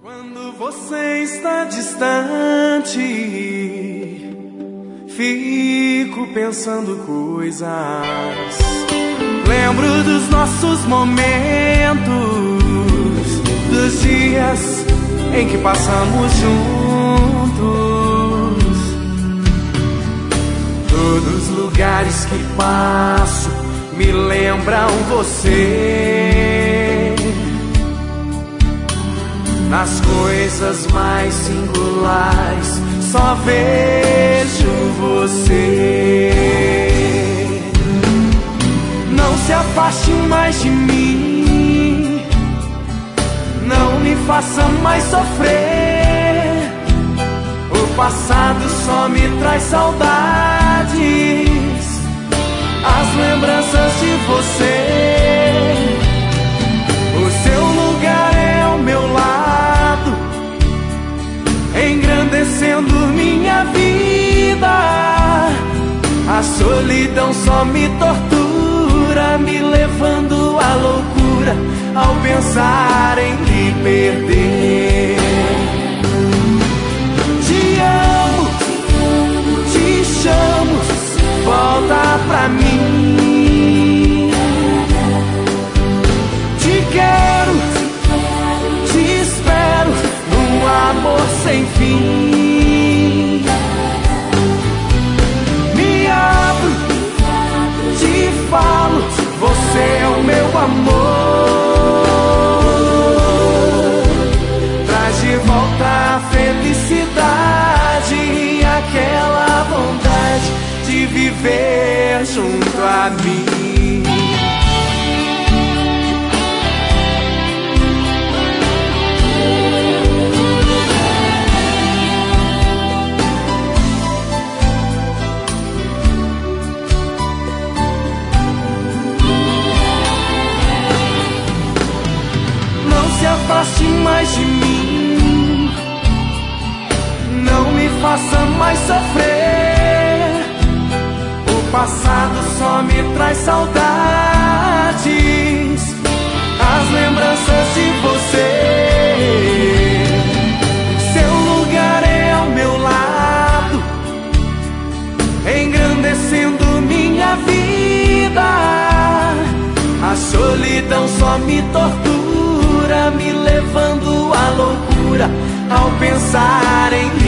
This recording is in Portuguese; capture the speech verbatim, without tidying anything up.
Quando você está distante, fico pensando coisas. Lembro dos nossos momentos, dos dias em que passamos juntos. Todos os lugares que passo me lembram você. Nas coisas mais singulares só vejo você. Não se afaste mais de mim, não me faça mais sofrer. O passado só me traz saudades, as lembranças de você. O seu lugar é ao meu lado, engrandecendo minha vida. A solidão só me tortura, me levando à loucura ao pensar em lhe perder. Te amo, te chamo, volta pra mim. Te quero, te espero num amor sem fim. Me abro, te falo, você é o meu amor. Traz de volta a felicidade e aquela vontade de viver junto a mim. Afaste mais de mim, não me faça mais sofrer. O passado só me traz saudades, as lembranças de você. Seu lugar é ao meu lado, engrandecendo minha vida. A solidão só me tortura, me levando à loucura ao pensar em